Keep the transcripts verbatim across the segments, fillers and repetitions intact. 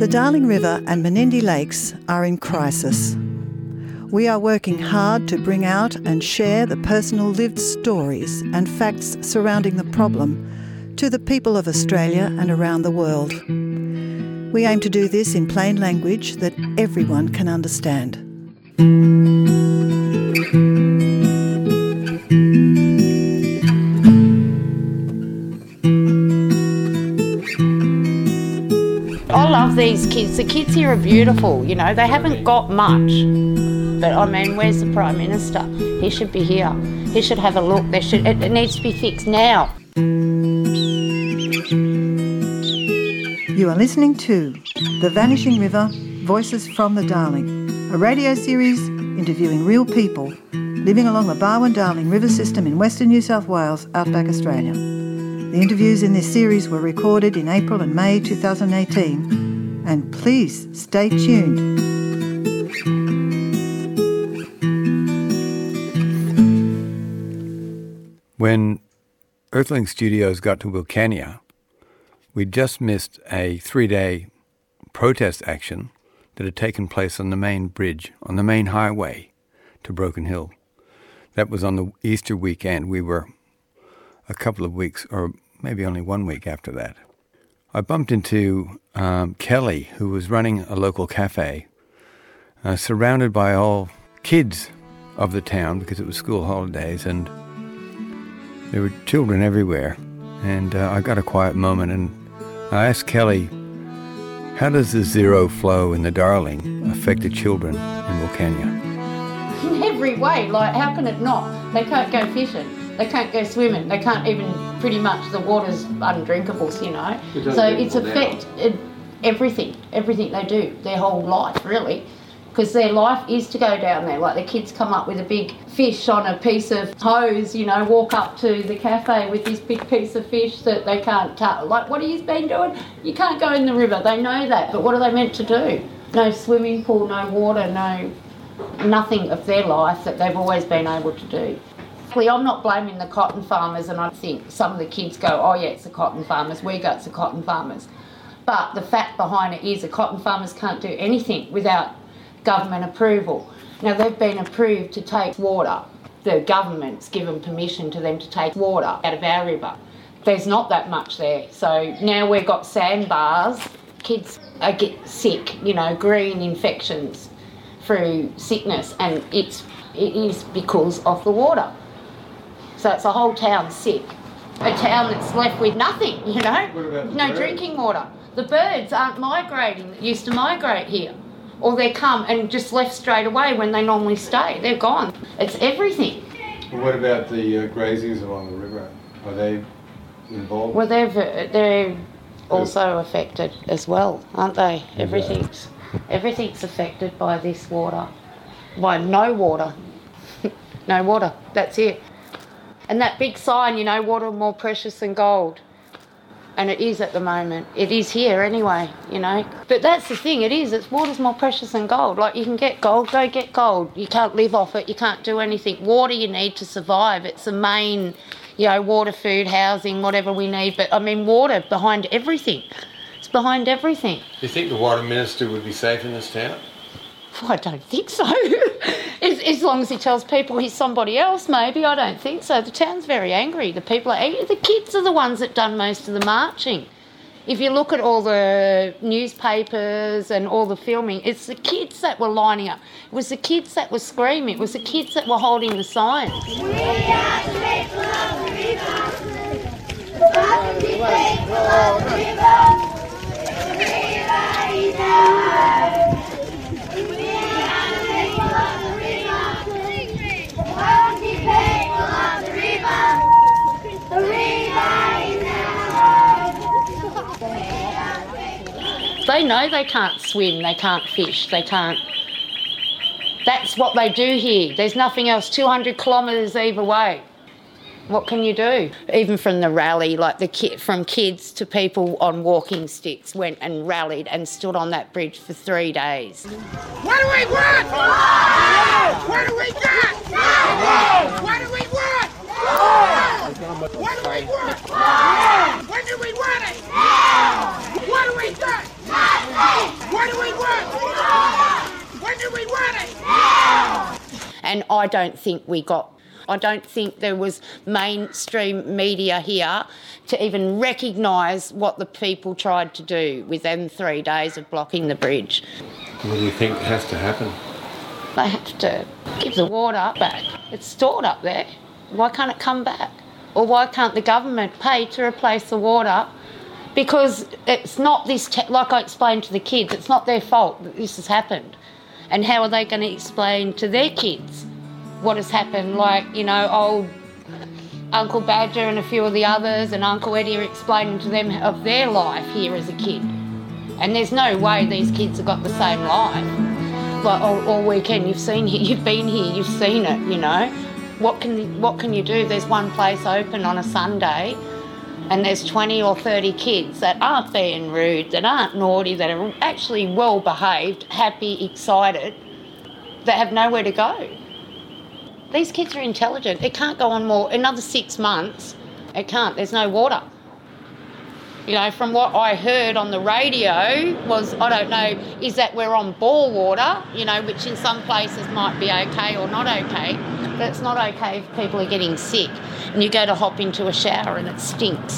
The Darling River and Menindee Lakes are in crisis. We are working hard to bring out and share the personal lived stories and facts surrounding the problem to the people of Australia and around the world. We aim to do this in plain language that everyone can understand. I love these kids. The kids here are beautiful, you know, they haven't got much. But I mean, where's the Prime Minister? He should be here. He should have a look. There should, it, it needs to be fixed now. You are listening to The Vanishing River, Voices from the Darling, a radio series interviewing real people living along the Barwon-Darling River system in Western New South Wales, outback Australia. The interviews in this series were recorded in April and May two thousand eighteen, and please stay tuned. When Earthling Studios got to Wilcannia, we'd just missed a three-day protest action that had taken place on the main bridge, on the main highway to Broken Hill. That was on the Easter weekend. We were a couple of weeks, or maybe only one week after that. I bumped into um, Kelly, who was running a local cafe, uh, surrounded by all kids of the town because it was school holidays, and there were children everywhere. And uh, I got a quiet moment, and I asked Kelly, how does the zero flow in the Darling affect the children in Wilcannia? In every way, like how can it not? They can't go fishing. They can't go swimming. They can't even, pretty much, the water's undrinkable, you know. So it's affected everything, everything they do, their whole life, really. Because their life is to go down there. Like the kids come up with a big fish on a piece of hose, you know, walk up to the cafe with this big piece of fish that they can't touch. Like, what have you been doing? You can't go in the river. They know that. But what are they meant to do? No swimming pool, no water, no nothing of their life that they've always been able to do. I'm not blaming the cotton farmers, and I think some of the kids go, oh yeah, it's the cotton farmers, we go, it's the cotton farmers. But the fact behind it is the cotton farmers can't do anything without government approval. Now they've been approved to take water. The government's given permission to them to take water out of our river. There's not that much there. So now we've got sandbars, kids are get sick, you know, green infections through sickness, and it's it is because of the water. So it's a whole town sick. A town that's left with nothing, you know, no birds? Drinking water. The birds aren't migrating that used to migrate here. Or they come and just left straight away when they normally stay. They're gone. It's everything. Well, what about the uh, graziers along the river? Are they involved? Well, they're, they're also affected as well, aren't they? Everything's, everything's affected by this water. By no water. No water. That's it. And that big sign, you know, water more precious than gold. And it is at the moment. It is here anyway, you know. But that's the thing, it is. It's water's more precious than gold. Like, you can get gold, go get gold. You can't live off it. You can't do anything. Water you need to survive. It's the main, you know, water, food, housing, whatever we need. But, I mean, water behind everything. It's behind everything. Do you think the Water Minister would be safe in this town? Well, I don't think so. as, as long as he tells people he's somebody else, maybe. I don't think so. The town's very angry. The people are angry. The kids are the ones that done most of the marching. If you look at all the newspapers and all the filming, it's the kids that were lining up. It was the kids that were screaming. It was the kids that were holding the signs. We are the people of the river. The people of the river. The river is ours. They know they can't swim, they can't fish, they can't... That's what they do here. There's nothing else, two hundred kilometres either way. What can you do? Even from the rally, like the ki- from kids to people on walking sticks went and rallied and stood on that bridge for three days. What do we want? No! What do we got? No! What do we want? No! What do we want? No! When do we want it? No! What do we got? Nothing! And I don't think we got, I don't think there was mainstream media here to even recognise what the people tried to do within three days of blocking the bridge. What do you think has to happen? They have to give the water back. It's stored up there. Why can't it come back? Or why can't the government pay to replace the water? Because it's not this, te- like I explained to the kids, it's not their fault that this has happened. And how are they going to explain to their kids what has happened? Like, you know, old Uncle Badger and a few of the others and Uncle Eddie are explaining to them of their life here as a kid. And there's no way these kids have got the same life. Like all, all weekend, you've seen it, you've been here, you've seen it, you know. What can what can you do? There's one place open on a Sunday and there's twenty or thirty kids that aren't being rude, that aren't naughty, that are actually well behaved, happy, excited, that have nowhere to go. These kids are intelligent. It can't go on more, another six months. It can't, there's no water. You know, from what I heard on the radio was, I don't know, is that we're on bore water, you know, which in some places might be okay or not okay, but it's not okay if people are getting sick and you go to hop into a shower and it stinks.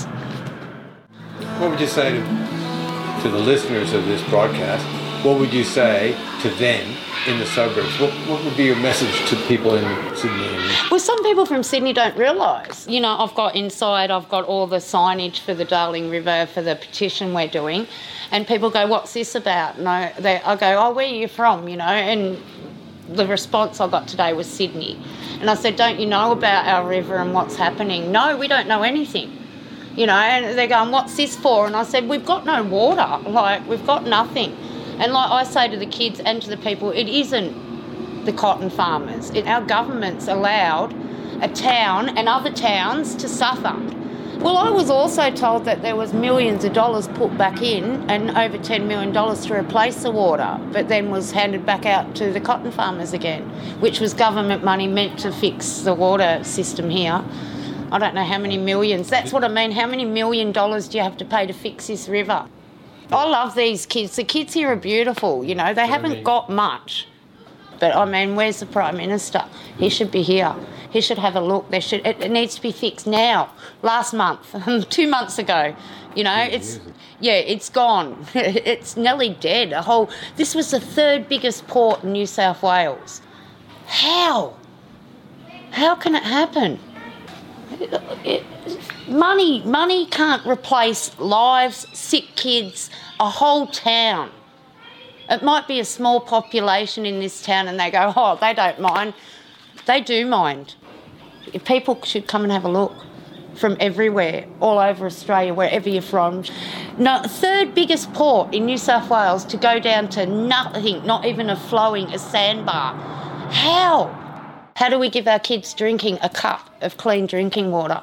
What would you say to, to the listeners of this broadcast? What would you say to them in the suburbs? What, what would be your message to people in Sydney? Well, some people from Sydney don't realise. You know, I've got inside, I've got all the signage for the Darling River, for the petition we're doing, and people go, what's this about? And I, they, I go, oh, where are you from, you know? And the response I got today was Sydney. And I said, don't you know about our river and what's happening? No, we don't know anything. You know, and they're going, what's this for? And I said, we've got no water. Like, we've got nothing. And like I say to the kids and to the people, it isn't the cotton farmers. It, our government's allowed a town and other towns to suffer. Well, I was also told that there was millions of dollars put back in and over ten million dollars to replace the water, but then was handed back out to the cotton farmers again, which was government money meant to fix the water system here. I don't know how many millions. That's what I mean. How many million dollars do you have to pay to fix this river? I love these kids. The kids here are beautiful, you know. They haven't got much. But, I mean, where's the Prime Minister? He should be here. He should have a look. There should. It, it needs to be fixed now, last month, two months ago. You know, it's, yeah, it's gone. It's nearly dead. A whole, this was the third biggest port in New South Wales. How? How can it happen? It, it, money, money can't replace lives, sick kids, a whole town. It might be a small population in this town and they go, oh, they don't mind. They do mind. People should come and have a look from everywhere, all over Australia, wherever you're from. No, third biggest port in New South Wales to go down to nothing, not even a flowing, a sandbar. How? How do we give our kids drinking a cup of clean drinking water?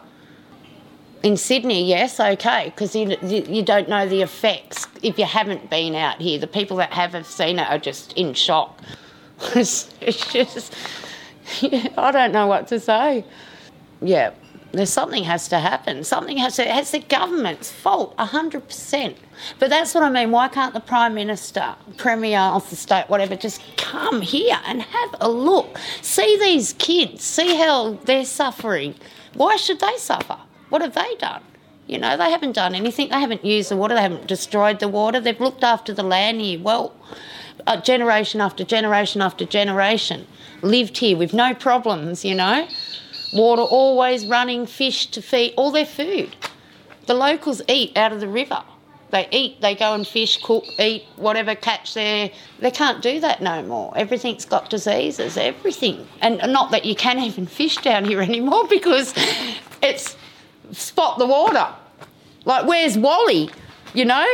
In Sydney, yes, okay, because you, you don't know the effects if you haven't been out here. The people that have, have seen it are just in shock. It's, it's just, yeah, I don't know what to say. Yeah, there's something has to happen. Something has to, it's the government's fault, one hundred percent. But that's what I mean. Why can't the Prime Minister, Premier of the state, whatever, just come here and have a look? See these kids, see how they're suffering. Why should they suffer? What have they done? You know, they haven't done anything. They haven't used the water. They haven't destroyed the water. They've looked after the land here well, uh, generation after generation after generation. Lived here with no problems, you know. Water always running, fish to feed, all their food. The locals eat out of the river. They eat, they go and fish, cook, eat, whatever, catch there. They can't do that no more. Everything's got diseases, everything. And not that you can't even fish down here anymore because it's spot the water. Like, where's Wally, you know?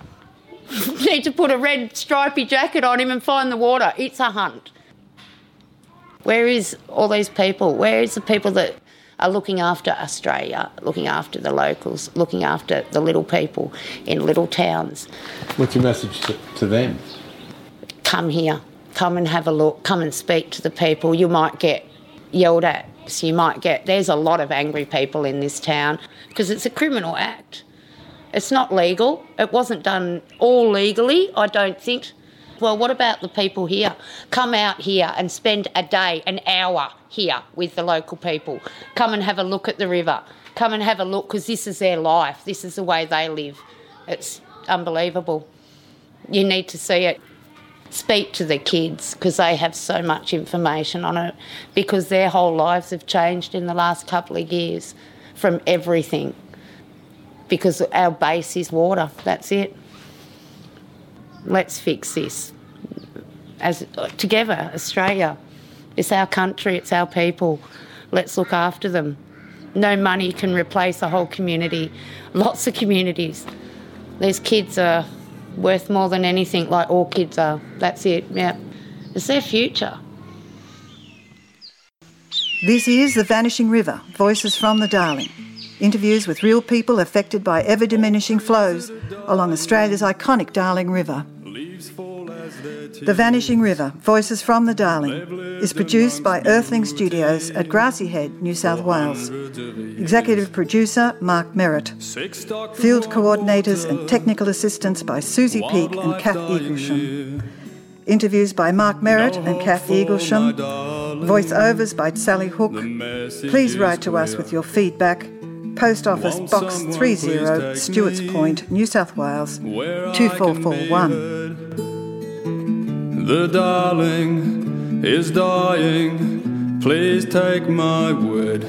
Need to put a red stripy jacket on him and find the water. It's a hunt. Where is all these people? Where is the people that are looking after Australia, looking after the locals, looking after the little people in little towns? What's your message to, to them? Come here. Come and have a look. Come and speak to the people. You might get yelled at. So you might get... There's a lot of angry people in this town because it's a criminal act. It's not legal. It wasn't done all legally, I don't think. Well, what about the people here? Come out here and spend a day, an hour here with the local people. Come and have a look at the river. Come and have a look, because this is their life. This is the way they live. It's unbelievable. You need to see it. Speak to the kids, because they have so much information on it, because their whole lives have changed in the last couple of years from everything, because our base is water. That's it. Let's fix this. As together, Australia. It's our country, it's our people. Let's look after them. No money can replace a whole community. Lots of communities. These kids are worth more than anything, like all kids are. That's it, yeah. It's their future. This is The Vanishing River, Voices from the Darling. Interviews with real people affected by ever-diminishing flows along Australia's iconic Darling River. The Vanishing River, Voices from the Darling, is produced by Earthling Studios at Grassy Head, New South Wales. Executive producer Mark Merritt. Field coordinators and technical assistants by Susie Peake and Kath Eaglesham. Interviews by Mark Merritt and Kath Eaglesham. Voiceovers by Sally Hook. Please write to us with your feedback. Post Office Box thirty, Stewarts Point, New South Wales, two four four one. The darling is dying, please take my word.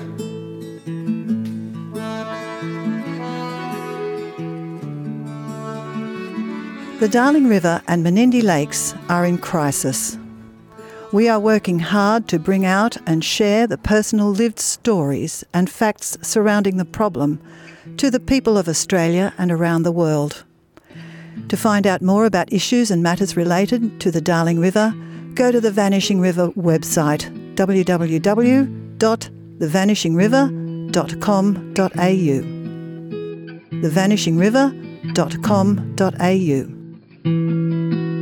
The Darling River and Menindee Lakes are in crisis. We are working hard to bring out and share the personal lived stories and facts surrounding the problem to the people of Australia and around the world. To find out more about issues and matters related to the Darling River, go to the Vanishing River website, w w w dot the vanishing river dot com dot a u. the vanishing river dot com dot a u.